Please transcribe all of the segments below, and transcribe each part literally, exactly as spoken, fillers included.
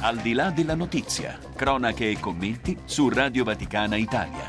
Al di là della notizia, cronache e commenti su Radio Vaticana Italia.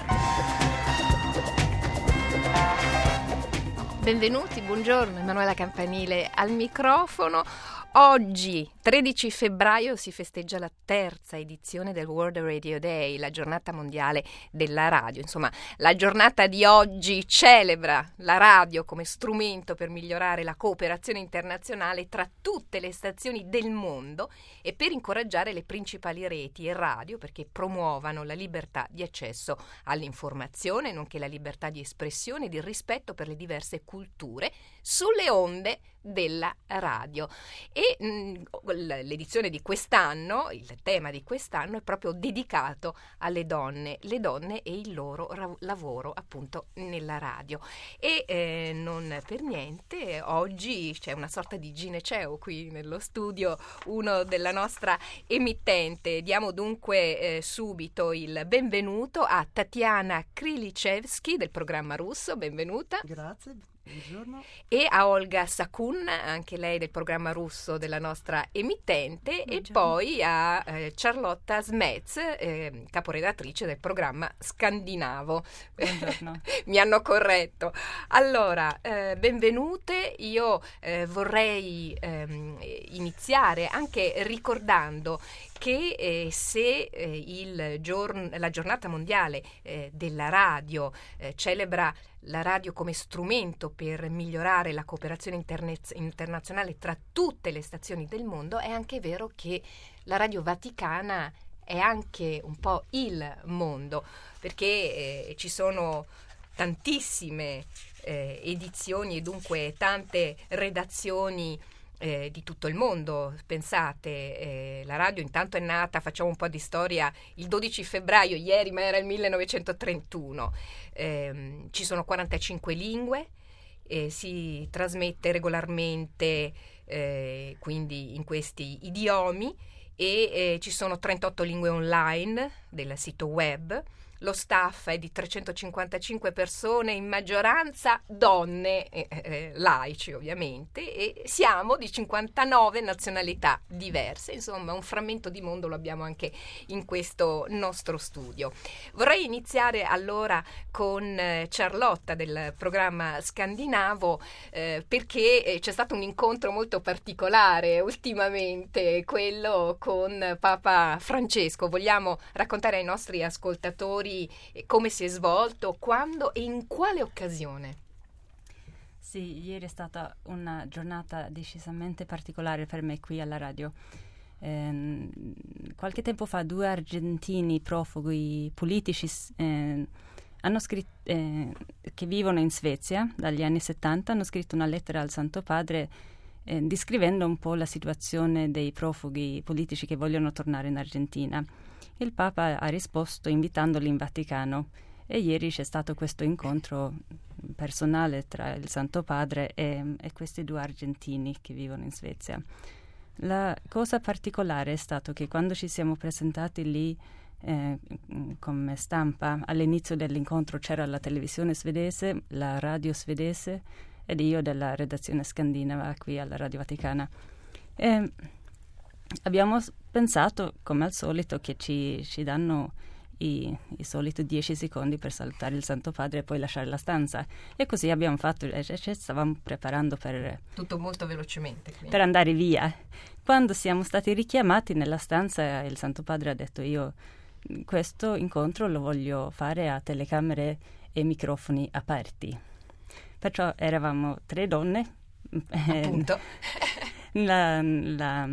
Benvenuti, buongiorno, Emanuela Campanile al microfono. Oggi, tredici febbraio, si festeggia la terza edizione del World Radio Day, la giornata mondiale della radio. Insomma, la giornata di oggi celebra la radio come strumento per migliorare la cooperazione internazionale tra tutte le stazioni del mondo e per incoraggiare le principali reti e radio perché promuovano la libertà di accesso all'informazione, nonché la libertà di espressione ed il rispetto per le diverse culture sulle onde della radio. E mh, l'edizione di quest'anno, il tema di quest'anno è proprio dedicato alle donne, le donne e il loro ra- lavoro appunto nella radio. E eh, non per niente oggi c'è una sorta di gineceo qui nello studio, uno della nostra emittente. Diamo dunque eh, subito il benvenuto a Tatiana Krylichevsky del programma russo, benvenuta. Grazie. Buongiorno. E a Olga Sakun, anche lei del programma russo della nostra emittente, buongiorno. E poi a eh, Charlotta Smets, eh, caporedattrice del programma scandinavo. Buongiorno. Mi hanno corretto. Allora, eh, benvenute. Io eh, vorrei ehm, iniziare anche ricordando che eh, se eh, il giorn- la giornata mondiale eh, della radio eh, celebra la radio come strumento per migliorare la cooperazione interne- internazionale tra tutte le stazioni del mondo, è anche vero che la Radio Vaticana è anche un po' il mondo, perché eh, ci sono tantissime eh, edizioni e dunque tante redazioni Eh, di tutto il mondo. Pensate, eh, la radio intanto è nata, facciamo un po' di storia, il dodici febbraio, ieri ma era il millenovecentotrentuno, eh, ci sono quarantacinque lingue, eh, si trasmette regolarmente eh, quindi in questi idiomi e eh, ci sono trentotto lingue online del sito web. Lo staff è di trecentocinquantacinque persone, in maggioranza donne, eh, eh, laici ovviamente, e siamo di cinquantanove nazionalità diverse, insomma un frammento di mondo lo abbiamo anche in questo nostro studio. Vorrei iniziare allora con eh, Charlotta del programma scandinavo, eh, perché eh, c'è stato un incontro molto particolare ultimamente, quello con Papa Francesco. Vogliamo raccontare ai nostri ascoltatori come si è svolto, quando e in quale occasione? Sì, ieri è stata una giornata decisamente particolare per me qui alla radio. Eh, qualche tempo fa due argentini profughi politici eh, hanno scritto, eh, che vivono in Svezia dagli anni settanta, hanno scritto una lettera al Santo Padre eh, descrivendo un po' la situazione dei profughi politici che vogliono tornare in Argentina. Il Papa ha risposto invitandoli in Vaticano e ieri c'è stato questo incontro personale tra il Santo Padre e, e questi due argentini che vivono in Svezia. La cosa particolare è stato che quando ci siamo presentati lì eh, come stampa, all'inizio dell'incontro c'era la televisione svedese, la radio svedese ed io della redazione scandinava qui alla Radio Vaticana. E abbiamo pensato, come al solito, che ci, ci danno i, i soliti dieci secondi per salutare il Santo Padre e poi lasciare la stanza. E così abbiamo fatto, e ci stavamo preparando per... Tutto molto velocemente. Quindi. Per andare via. Quando siamo stati richiamati nella stanza, il Santo Padre ha detto: io questo incontro lo voglio fare a telecamere e microfoni aperti. Perciò eravamo tre donne. Appunto. La, la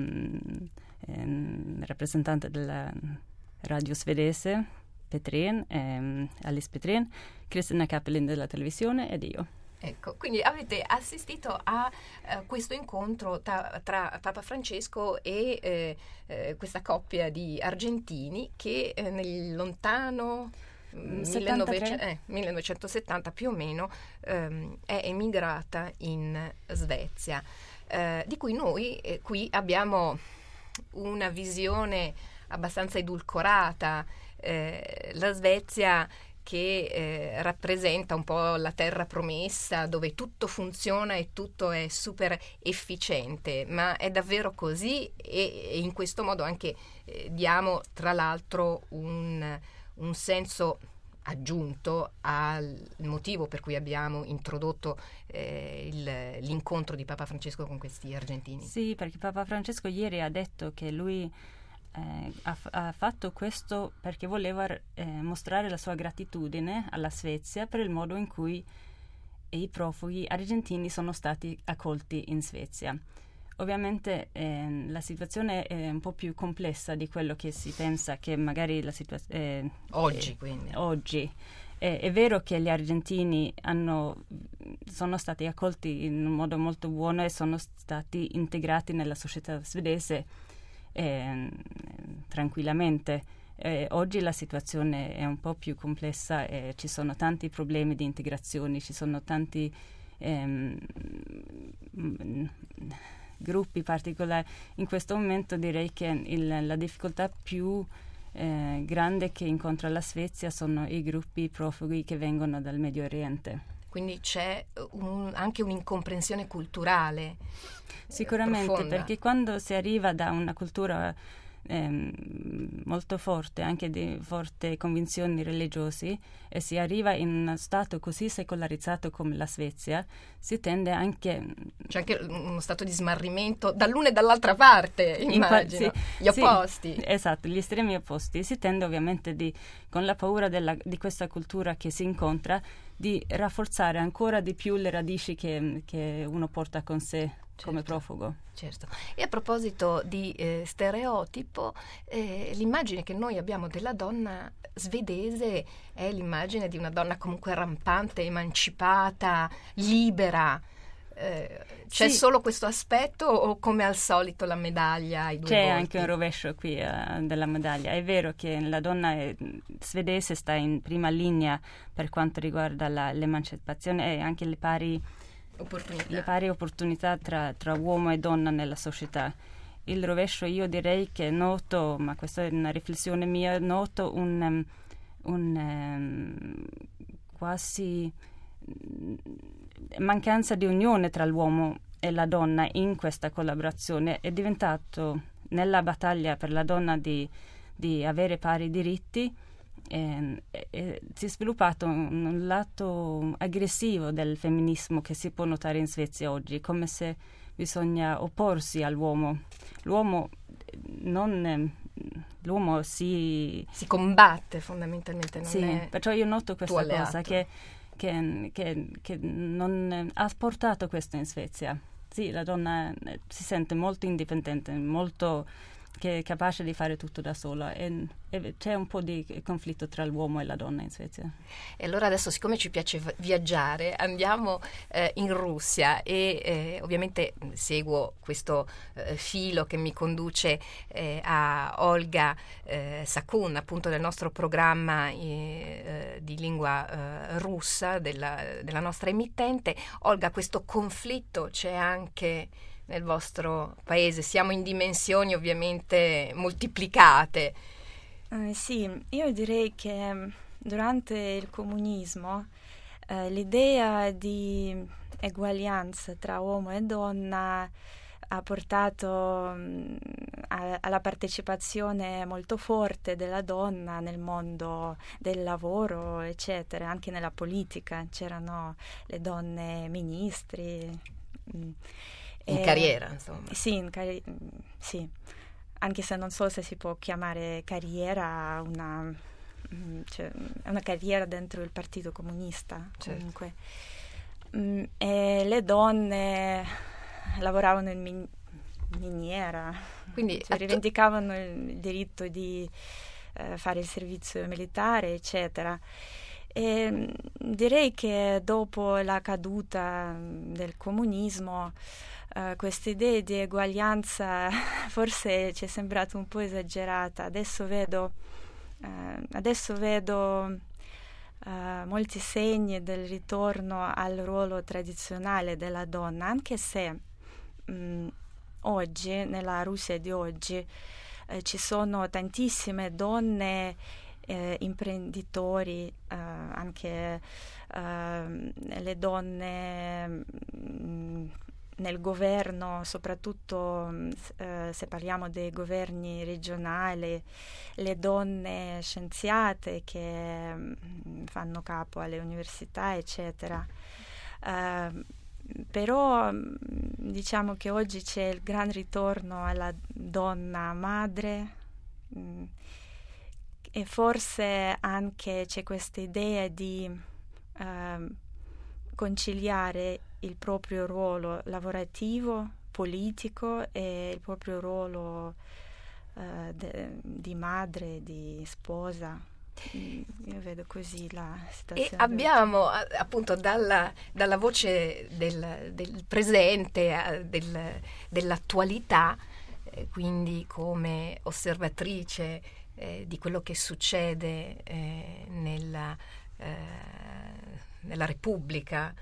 ehm, rappresentante della radio svedese, Petrén, ehm, Alice Petrén, Kristina Kappelin della televisione ed io. Ecco, quindi avete assistito a uh, questo incontro ta- tra Papa Francesco e eh, eh, questa coppia di argentini che eh, nel lontano millenovecento, eh, millenovecentosettanta più o meno ehm, è emigrata in Svezia. Eh, di cui noi eh, qui abbiamo una visione abbastanza edulcorata. Eh, la Svezia che eh, rappresenta un po' la terra promessa, dove tutto funziona e tutto è super efficiente, ma è davvero così? E, e in questo modo anche eh, diamo tra l'altro un, un senso aggiunto al motivo per cui abbiamo introdotto eh, il, l'incontro di Papa Francesco con questi argentini. Sì, perché Papa Francesco ieri ha detto che lui eh, ha, ha fatto questo perché voleva eh, mostrare la sua gratitudine alla Svezia per il modo in cui i profughi argentini sono stati accolti in Svezia. Ovviamente eh, la situazione è un po' più complessa di quello che si pensa che magari la situazione... Eh, oggi, eh, quindi. Oggi. Eh, è vero che gli argentini hanno, sono stati accolti in un modo molto buono e sono stati integrati nella società svedese eh, tranquillamente. Eh, oggi la situazione è un po' più complessa e ci sono tanti problemi di integrazione, ci sono tanti... Ehm, gruppi particolari. In questo momento direi che il, la difficoltà più eh, grande che incontra la Svezia sono i gruppi profughi che vengono dal Medio Oriente. Quindi c'è un, anche un'incomprensione culturale sicuramente, profonda. Perché quando si arriva da una cultura eh, molto forte, anche di forti convinzioni religiose, e si arriva in uno stato così secolarizzato come la Svezia, si tende anche... C'è anche uno stato di smarrimento dall'una e dall'altra parte, immagino, in, sì, gli opposti. Sì, esatto, gli estremi opposti. Si tende ovviamente, di, con la paura della, di questa cultura che si incontra, di rafforzare ancora di più le radici che, che uno porta con sé. Certo, come profugo. Certo. E a proposito di eh, stereotipo, eh, l'immagine che noi abbiamo della donna svedese è l'immagine di una donna comunque rampante, emancipata, libera. Eh, c'è sì. solo questo aspetto o come al solito la medaglia ai due C'è volti? Anche un rovescio qui uh, della medaglia. È vero che la donna è, svedese sta in prima linea per quanto riguarda la, l'emancipazione e anche le pari Opportunità. le pari opportunità tra, tra uomo e donna nella società. Il rovescio, io direi che noto, ma questa è una riflessione mia, noto un, um, un um, quasi mancanza di unione tra l'uomo e la donna in questa collaborazione. È diventato, nella battaglia per la donna di, di avere pari diritti, E, e, si è sviluppato un, un lato aggressivo del femminismo che si può notare in Svezia oggi, come se bisogna opporsi all'uomo. L'uomo non l'uomo si si combatte fondamentalmente, non sì, è perciò io noto questa tuo cosa che, che, che, che non ha portato questo in Svezia. Sì, la donna si sente molto indipendente, molto che è capace di fare tutto da sola e, e c'è un po' di conflitto tra l'uomo e la donna in Svezia. E allora adesso, siccome ci piace viaggiare, andiamo eh, in Russia e eh, ovviamente seguo questo eh, filo che mi conduce eh, a Olga eh, Sakun, appunto del nostro programma eh, di lingua eh, russa della, della nostra emittente. Olga, questo conflitto c'è anche nel vostro paese? Siamo in dimensioni ovviamente moltiplicate. Eh, sì, io direi che durante il comunismo eh, l'idea di eguaglianza tra uomo e donna ha portato mh, a, alla partecipazione molto forte della donna nel mondo del lavoro, eccetera, anche nella politica. C'erano le donne ministri. Mh. In eh, carriera, insomma. Sì, in carri- sì, anche se non so se si può chiamare carriera una, cioè, una carriera dentro il Partito Comunista, certo. Comunque. Mm, e le donne lavoravano in min- miniera, quindi cioè, attu- rivendicavano il diritto di eh, fare il servizio militare, eccetera. E direi che dopo la caduta del comunismo Uh, questa idea di eguaglianza forse ci è sembrata un po' esagerata. Adesso vedo, uh, adesso vedo uh, molti segni del ritorno al ruolo tradizionale della donna, anche se mh, oggi, nella Russia di oggi, eh, ci sono tantissime donne eh, imprenditori, eh, anche eh, le donne mh, nel governo, soprattutto eh, se parliamo dei governi regionali, le donne scienziate che mh, fanno capo alle università, eccetera. Uh, però diciamo che oggi c'è il gran ritorno alla donna madre, mh, e forse anche c'è questa idea di uh, conciliare il proprio ruolo lavorativo, politico e il proprio ruolo uh, de, di madre, di sposa. Io vedo così la situazione. E abbiamo appunto dalla, dalla voce del, del presente, del, dell'attualità, eh, quindi come osservatrice eh, di quello che succede eh, nella, eh, nella Repubblica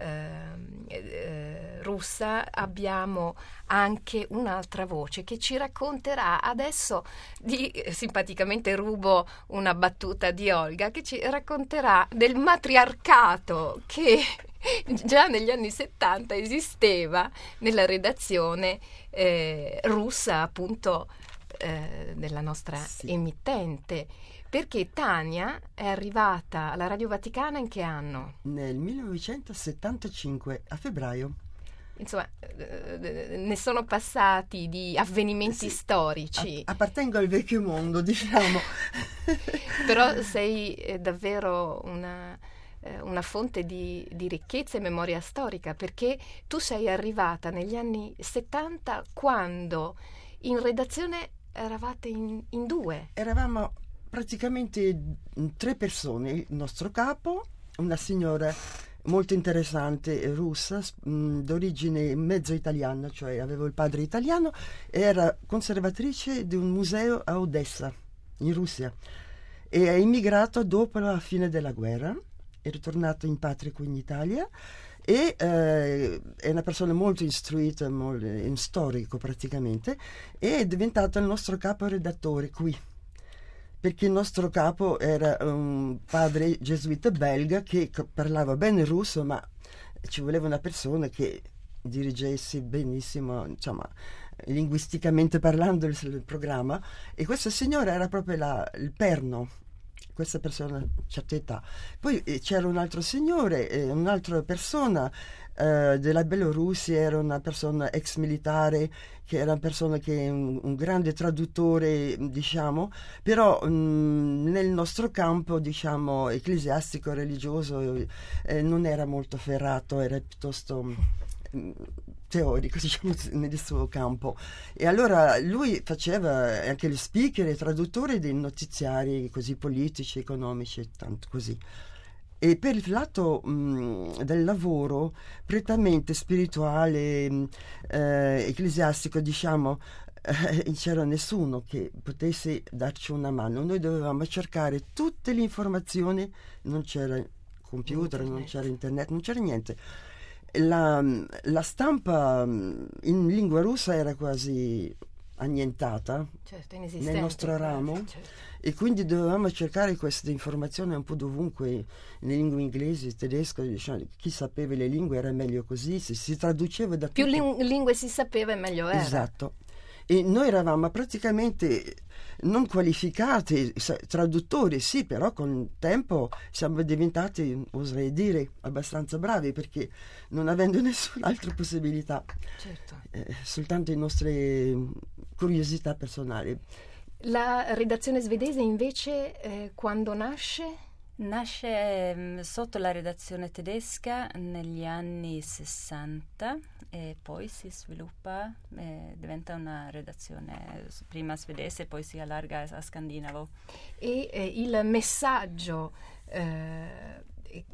Eh, eh, russa, abbiamo anche un'altra voce che ci racconterà adesso di, eh, simpaticamente rubo una battuta di Olga, che ci racconterà del matriarcato che già negli anni settanta esisteva nella redazione eh, russa, appunto eh, della nostra sì. emittente. Perché Tania è arrivata alla Radio Vaticana in che anno? Nel millenovecentosettantacinque, a febbraio. Insomma, eh, ne sono passati di avvenimenti sì. storici. A- appartengo al vecchio mondo, diciamo. Però sei eh, davvero una, eh, una fonte di, di ricchezza e memoria storica, perché tu sei arrivata negli anni settanta quando in redazione eravate in, in due. Eravamo praticamente tre persone, il nostro capo, una signora molto interessante russa, mh, d'origine mezzo italiana, cioè aveva il padre italiano, era conservatrice di un museo a Odessa, in Russia, e è immigrato dopo la fine della guerra, è ritornato in patria qui in Italia, e eh, è una persona molto istruita, molto, un storico praticamente, e è diventato il nostro capo redattore qui, perché il nostro capo era un padre gesuita belga che parlava bene russo, ma ci voleva una persona che dirigesse benissimo, insomma, linguisticamente parlando il, il programma, e questa signora era proprio la, il perno, questa persona a certa età. Poi eh, c'era un altro signore, eh, un'altra persona eh, della Bielorussia, era una persona ex militare, che era una persona che è un, un grande traduttore, diciamo, però mh, nel nostro campo, diciamo, ecclesiastico, religioso, eh, non era molto ferrato, era piuttosto mh, teorico, diciamo, nel suo campo. E allora lui faceva anche lo speaker e traduttore dei notiziari così politici, economici, tanto così. E per il lato mh, del lavoro prettamente spirituale, mh, eh, ecclesiastico, diciamo, eh, c'era nessuno che potesse darci una mano. Noi dovevamo cercare tutte le informazioni, non c'era computer, internet. non c'era internet, non c'era niente. La, la stampa in lingua russa era quasi annientata, certo, nel nostro ramo, certo. E quindi dovevamo cercare queste informazioni un po' dovunque, nelle lingue inglesi, tedesco, diciamo, chi sapeva le lingue era meglio così, si, si traduceva da più ling- lingue si sapeva e meglio era. Esatto. E noi eravamo praticamente non qualificati, traduttori sì, però con il tempo siamo diventati, oserei dire, abbastanza bravi, perché non avendo nessun'altra possibilità, certo. eh, soltanto le nostre curiosità personali. La redazione svedese invece eh, quando nasce? Nasce eh, sotto la redazione tedesca negli anni sessanta e poi si sviluppa, eh, diventa una redazione prima svedese e poi si allarga a scandinavo. E eh, il messaggio eh,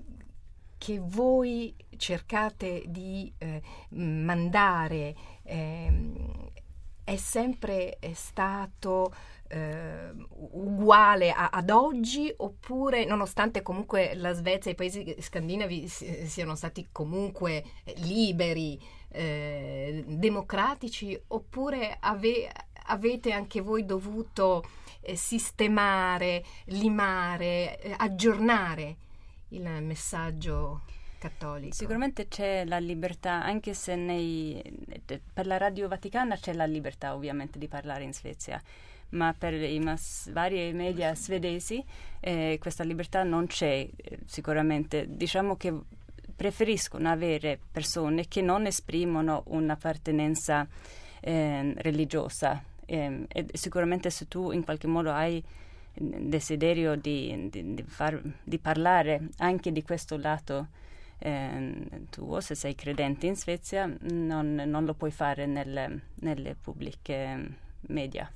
che voi cercate di eh, mandare eh, è sempre stato eh, uguale a, ad oggi, oppure nonostante comunque la Svezia e i paesi scandinavi si, siano stati comunque liberi, eh, democratici, oppure ave, avete anche voi dovuto eh, sistemare, limare, eh, aggiornare il messaggio cattolico? Sicuramente c'è la libertà, anche se nei, per la Radio Vaticana c'è la libertà ovviamente di parlare in Svezia, ma per i mass, vari media svedesi eh, questa libertà non c'è eh, sicuramente. Diciamo che preferiscono avere persone che non esprimono un'appartenenza eh, religiosa eh, e sicuramente se tu in qualche modo hai desiderio di, di, di, far, di parlare anche di questo lato eh, tuo, se sei credente in Svezia, non, non lo puoi fare nelle, nelle pubbliche media.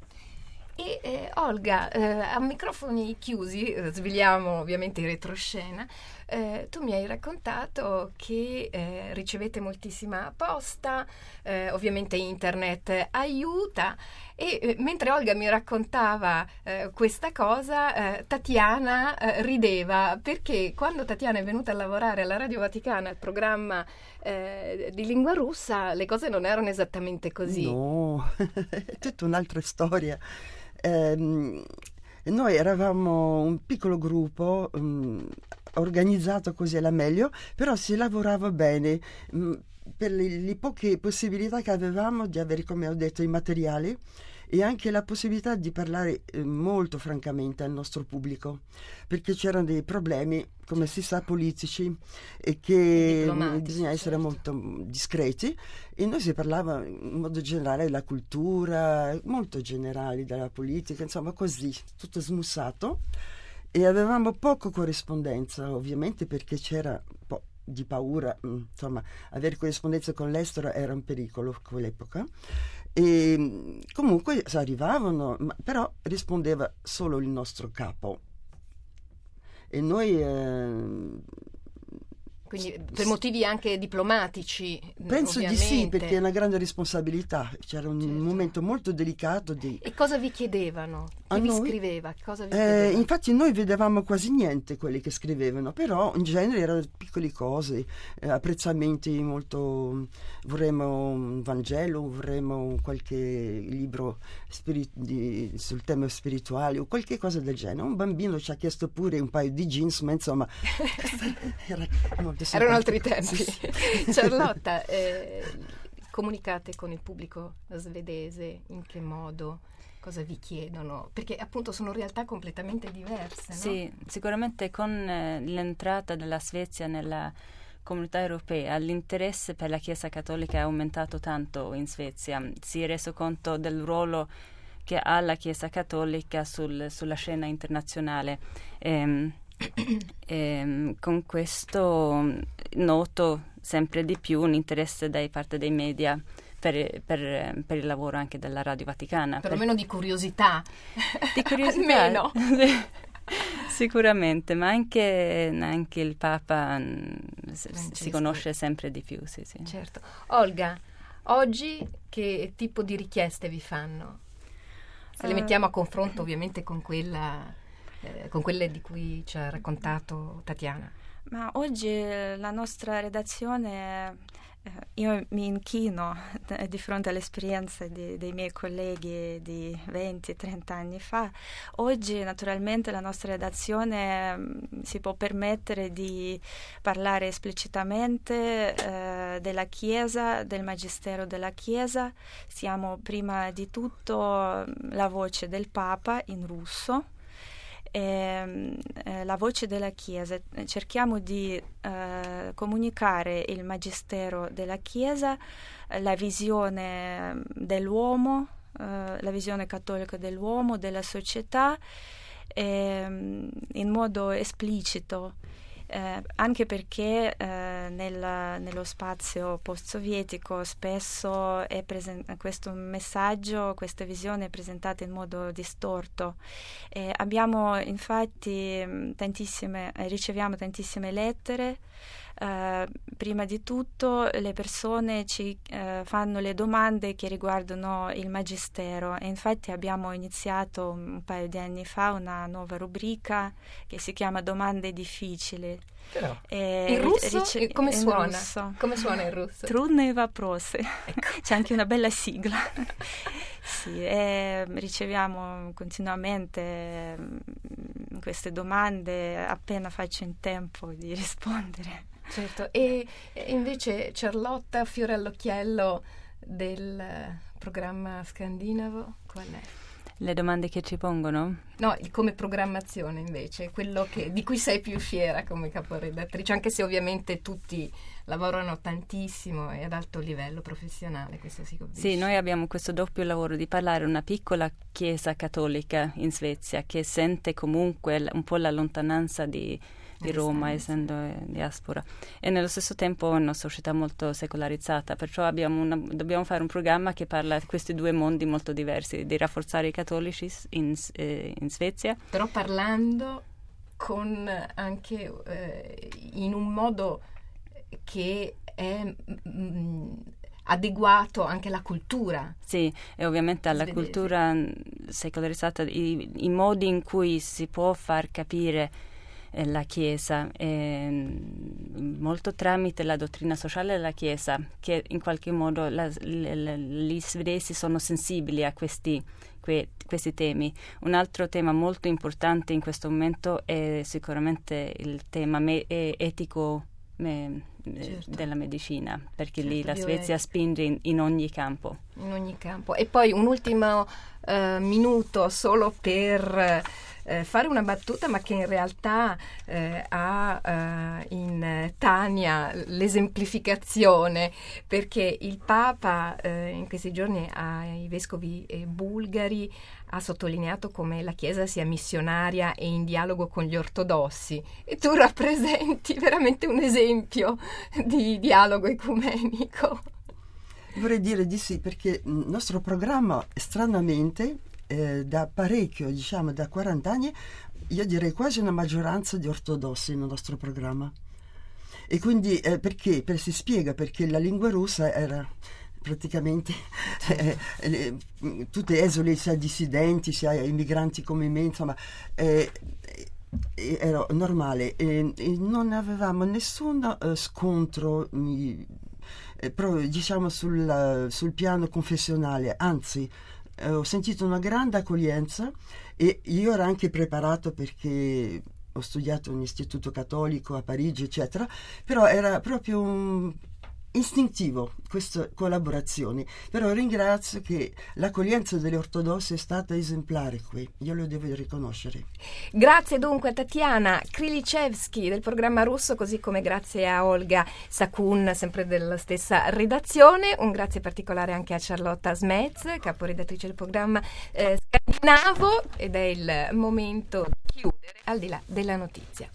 E eh, Olga, eh, a microfoni chiusi, eh, svegliamo ovviamente in retroscena, eh, tu mi hai raccontato che eh, ricevete moltissima posta, eh, ovviamente internet aiuta e eh, mentre Olga mi raccontava eh, questa cosa, eh, Tatiana eh, rideva perché quando Tatiana è venuta a lavorare alla Radio Vaticana, al programma eh, di lingua russa, le cose non erano esattamente così. No, è tutta un'altra storia. Eh, noi eravamo un piccolo gruppo um, organizzato così alla meglio, però si lavorava bene um, per le, le poche possibilità che avevamo di avere, come ho detto, i materiali e anche la possibilità di parlare eh, molto francamente al nostro pubblico, perché c'erano dei problemi, come si sa, politici e che bisogna essere certo. molto discreti, e noi si parlava in modo generale della cultura, molto generale della politica, insomma così, tutto smussato, e avevamo poco corrispondenza ovviamente perché c'era un po' di paura, insomma avere corrispondenza con l'estero era un pericolo a quell'epoca. E comunque arrivavano, ma però rispondeva solo il nostro capo e noi eh, quindi per motivi anche diplomatici penso ovviamente. Di sì, perché è una grande responsabilità, c'era un certo. momento molto delicato di... E cosa vi chiedevano? Chi a vi noi? scriveva? Cosa vi eh, infatti noi vedevamo quasi niente quelli che scrivevano, però in genere erano piccole cose, eh, apprezzamenti molto, vorremmo un Vangelo, vorremmo qualche libro spirit- di, sul tema spirituale o qualche cosa del genere. Un bambino ci ha chiesto pure un paio di jeans, ma insomma era molto erano altri tempi. Sì, sì. Charlotta, eh, comunicate con il pubblico svedese in che modo? Cosa vi chiedono? Perché appunto sono realtà completamente diverse, no? Sì, sicuramente con eh, l'entrata della Svezia nella comunità europea l'interesse per la Chiesa Cattolica è aumentato tanto in Svezia. Si è reso conto del ruolo che ha la Chiesa Cattolica sul, sulla scena internazionale. Ehm, ehm, con questo noto sempre di più un interesse da parte dei media Per, per, per il lavoro anche della Radio Vaticana. Perlomeno per... di curiosità. Di curiosità. Almeno. Sicuramente, ma anche, anche il Papa Francesco. Si conosce sempre di più. Sì, sì. Certo. Olga, oggi che tipo di richieste vi fanno? Se le mettiamo a confronto ovviamente con quella, eh, con quelle di cui ci ha raccontato Tatiana. Ma oggi la nostra redazione... Io mi inchino di fronte all'esperienza di, dei miei colleghi di venti trenta anni fa. Oggi naturalmente la nostra redazione mh, si può permettere di parlare esplicitamente eh, della Chiesa, del Magistero della Chiesa. Siamo prima di tutto la voce del Papa in russo. Eh, eh, la voce della Chiesa, cerchiamo di eh, comunicare il magistero della Chiesa, eh, la visione dell'uomo, eh, la visione cattolica dell'uomo, della società, eh, in modo esplicito. Eh, anche perché eh, nella, nello spazio post-sovietico spesso è presen- questo messaggio, questa visione è presentata in modo distorto. Eh, abbiamo infatti tantissime, eh, riceviamo tantissime lettere. Uh, prima di tutto le persone ci uh, fanno le domande che riguardano il magistero e infatti abbiamo iniziato un paio di anni fa una nuova rubrica che si chiama Domande difficili. Però, e in russo? Rice- come, suona? In russo. Come suona in russo? Trudные вопросы. Ecco. C'è anche una bella sigla. Sì, e riceviamo continuamente queste domande appena faccio in tempo di rispondere. Certo, e invece Charlotta, fiore all'occhiello del programma scandinavo, qual è? Le domande che ci pongono? No, come programmazione invece, quello che, di cui sei più fiera come caporedattrice, anche se ovviamente tutti lavorano tantissimo e ad alto livello professionale, questo si capisce. Sì, noi abbiamo questo doppio lavoro di parlare una piccola chiesa cattolica in Svezia che sente comunque un po' la lontananza di di Roma, essendo diaspora, e nello stesso tempo una società molto secolarizzata, perciò abbiamo una, dobbiamo fare un programma che parla di questi due mondi molto diversi, di rafforzare i cattolici in, eh, in Svezia. Però parlando con anche eh, in un modo che è mh, adeguato anche alla cultura. Sì, e ovviamente alla svedese. Cultura secolarizzata, i, i modi in cui si può far capire la Chiesa, eh, molto tramite la dottrina sociale della Chiesa, che in qualche modo la, la, la, gli svedesi sono sensibili a questi, que, questi temi. Un altro tema molto importante in questo momento è sicuramente il tema me, etico me, certo. della medicina, perché certo, lì la Svezia spinge in, in ogni campo. In ogni campo. E poi un ultimo uh, minuto solo per Eh, fare una battuta, ma che in realtà eh, ha eh, in Tania l'esemplificazione, perché il Papa eh, in questi giorni ai vescovi eh, bulgari ha sottolineato come la Chiesa sia missionaria e in dialogo con gli ortodossi, e tu rappresenti veramente un esempio di dialogo ecumenico. Vorrei dire di sì, perché il nostro programma stranamente Eh, da parecchio, diciamo da quaranta anni, io direi quasi una maggioranza di ortodossi nel nostro programma. E quindi eh, perché? Per, si spiega perché la lingua russa era praticamente eh, eh, tutte esuli, sia dissidenti sia immigranti come me, insomma eh, eh, era normale, e, e non avevamo nessun eh, scontro mi, eh, pro, diciamo sul, sul piano confessionale, anzi Eh, ho sentito una grande accoglienza, e io ero anche preparato perché ho studiato un istituto cattolico a Parigi, eccetera, però era proprio un istintivo queste collaborazioni. Però ringrazio che l'accoglienza delle ortodossi è stata esemplare qui, io lo devo riconoscere. Grazie dunque a Tatiana Krilicevski del programma russo, così come grazie a Olga Sakun, sempre della stessa redazione. Un grazie particolare anche a Charlotta Smez, caporedattrice del programma eh, scandinavo, ed è il momento di chiudere al di là della notizia.